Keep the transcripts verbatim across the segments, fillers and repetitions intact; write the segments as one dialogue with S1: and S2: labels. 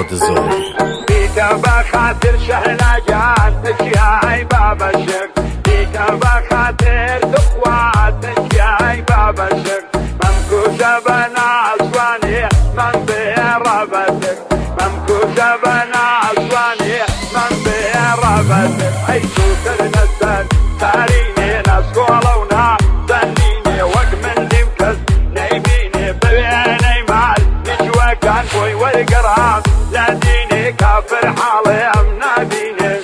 S1: محمد الزهري.
S2: بيك بخاطر شهلاجات تشياي بابا الشيخ، بيك بخاطر تقوات تشياي بابا الشيخ، ممكوشة بنا أسواني من بيرابتك، ممكوشة بنا أسواني من بيرابتك. أي سوكر نسل تاريني نسكولونا سنيني وق من دمكس نايميني ببيني مال نجوى كان بوي والقرام لديني كافر حالي أمنابيني.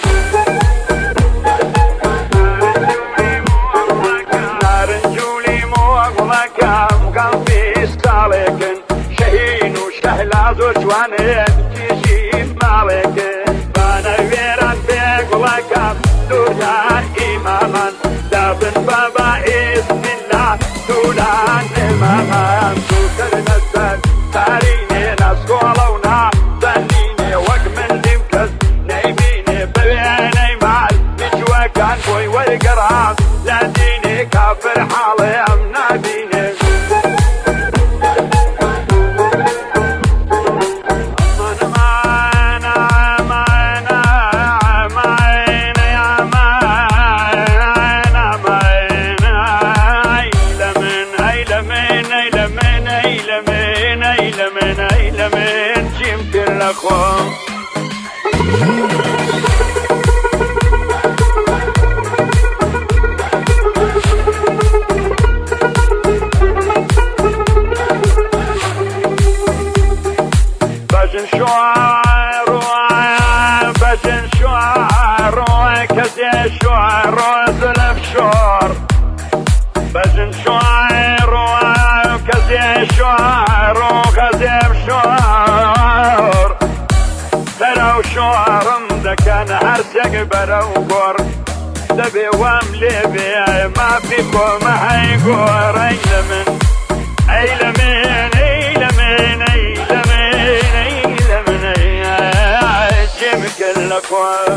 S2: نار نجولي موغلك مقام في سالك شهين وشهلاز وجواني تجي مالك بانا ويران بيقلك دولان إماما دابن بابا اسم الله دولان إماما. سوكر نسل تاريني نسكولونا سنيني وق من دمكس نايميني ببيني مال نجوى كان بوي والقرام لديني كافر حالي أمنابيني. لمن جيمت الأخوة بجن شعر بجن شعر كزي شعر زلف شعر بجن شعر كزي شعر غزيب شعر برو شعرم دكان هرسك برو قر دبي واملي بي ما فيكم هيقور. ايلمن ايلمن ايلمن ايلمن ايلمن ايجيب كلك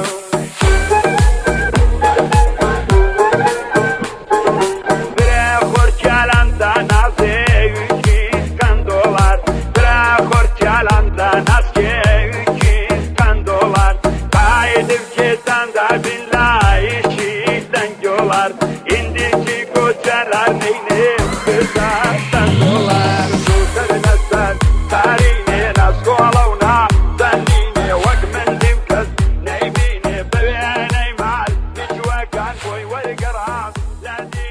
S2: İndiki koçalar neyne kızartan dolar. Sukar nasal tarihine naskoluna zanine vak men dimkaz neybine bebeğine mal. Nijwa kan boy ve garam.